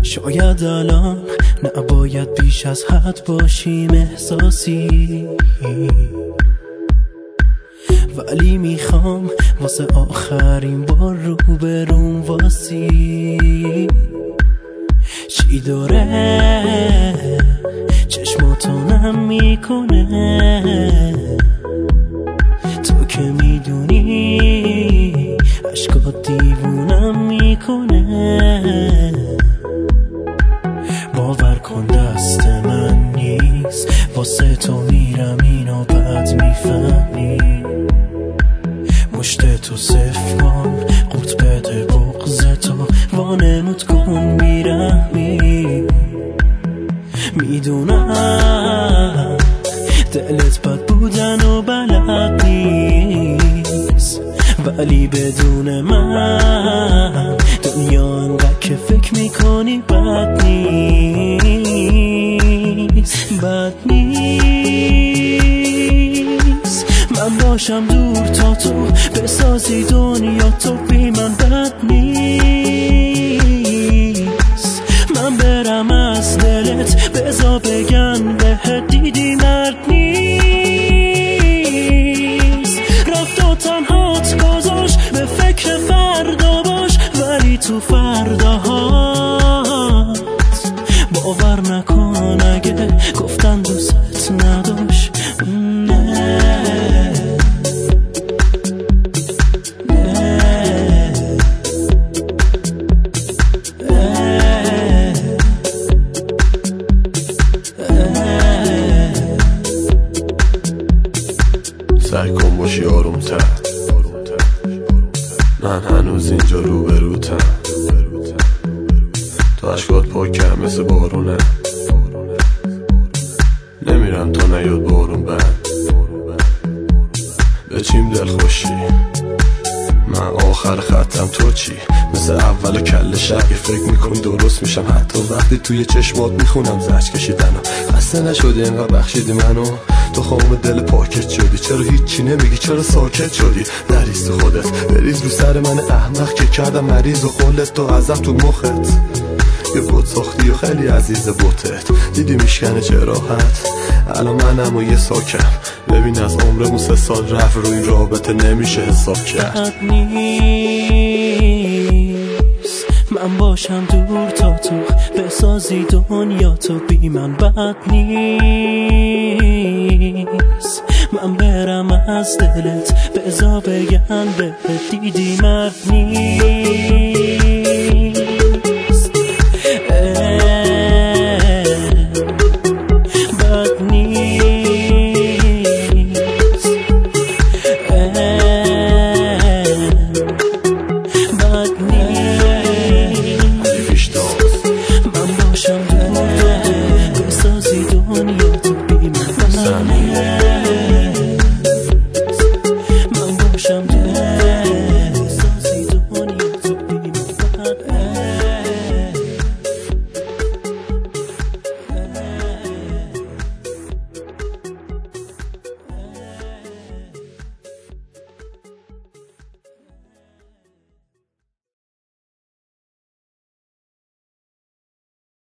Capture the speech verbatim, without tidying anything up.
شاید الان نباید بیش از حد باشیم احساسی، ولی میخوام واسه آخرین بار رو بروم واسی. چی داره چشماتو نم میکنه، تو که میدونی عشقات دیوونم میکنه. باور کن دست من نیست، واسه تو میرم اینو بد میفهمی. مشت تو صف کن، قورت بده بغض تو، وانمود کن بیرحمی. میدونم دلت بد بودن و بلد نیست، ولی بدون من دنیا انقدر که فکر میکنی بد نیست. بد نیست من باشم دور تا تو بسازی دنیا تو بی من. بد نیست من برم از دلت بذار بگن بهت دیدی مرد نیست. رفت و تنهات گذاشت به فکر فردا باش، ولی تو فرداهات باور نکن اگه گفتن دوست نداشت. سعی کن باشی آرومتر، من هنوز اینجا روبروتم. تو عشقات پاکم مثل بارونه، نمیرم تا نیاد بارون بند. به چیم دل خوشی من آخر خطم تو چی؟ مثل اول کل شقی فکر میکنی درست میشم، حتی وقتی توی چشمات میخونم زج کشیدنو. خسته نشدی اینقدر بخشیدی منو، تو خام دل پاکت شدی. چرا هیچی نمیگی؟ چرا ساکت شدی؟ نریز تو خودت، بریز رو سر من احمق که کردم مریض و خلت تو ازم تو مخت. یه بوت ساختی و خیلی عزیز بوتت، دیدی میشکنه چه راحت. الان منم و یه ساکم، ببین از عمرمون سه سال رفت رو این رابطه نمیشه حساب کرد. نیست من باشم دور تا تو بسازی دنیا تو بی من. بد نیست من برم از دلت بذار بگن بهت دیدی مرد نیست.